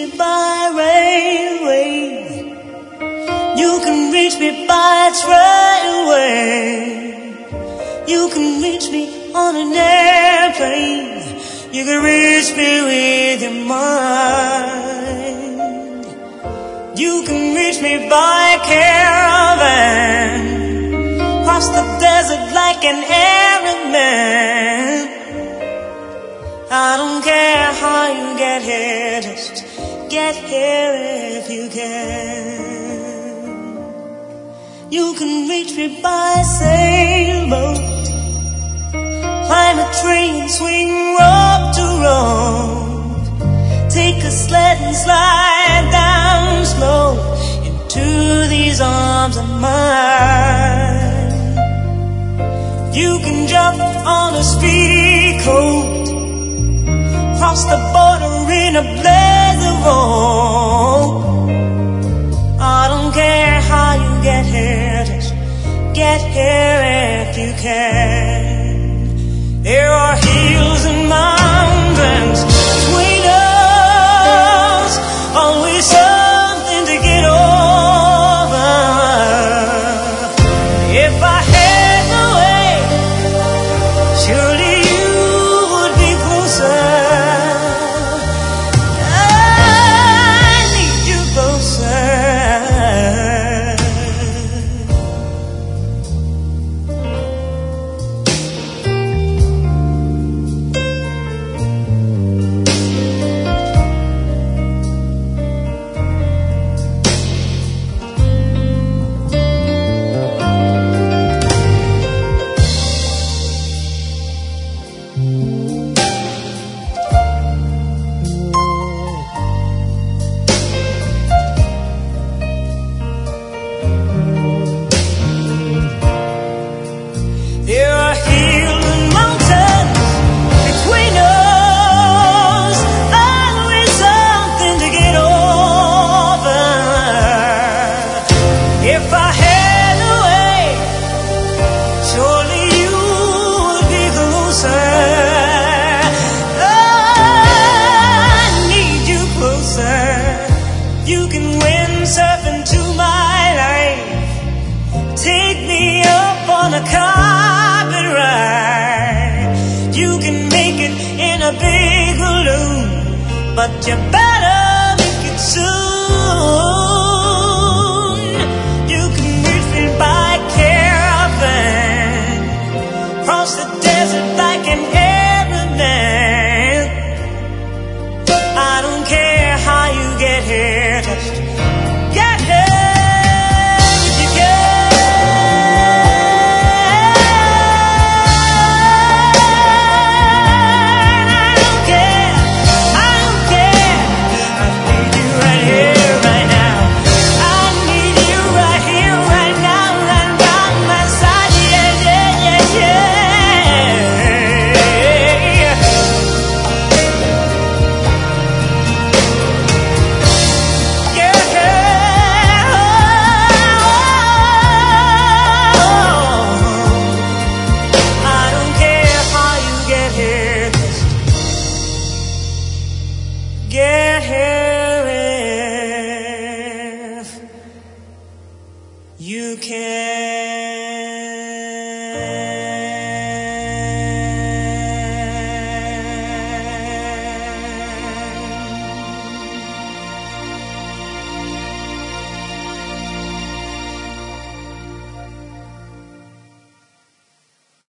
me by railway. You can reach me by trailway. You can reach me on an airplane. You can reach me with your mind. You can reach me by caravan, cross the desert like an Arab man. I don't care how you get here, just get here if you can. You can reach me by sailboat, climb a train, swing rope to rope, take a sled and slide down slow into these arms of mine. You can jump on a speedy coat, cross the border in a blaze of hope. I don't care how you get here, just get here if you can. There are hills and mountains between us, always something to get over. If I had the way, surely you would be closer. I need you closer. There are hills and mountains between us, always something to get over. If I had a way, surely you would be closer. I need you closer. You can windsurf into my life, take me up on a carpet ride. You can make it in a big balloon, but you better make it soon. You can reach me by caravan, cross the desert like an Arab man. I don't care how you get here, just get here if you can. I don't care, I don't care. I need you right here, right now. I need you right here, right now, right by my side. Yeah, yeah, yeah, yeah. I don't care how you get here, just get here if you can.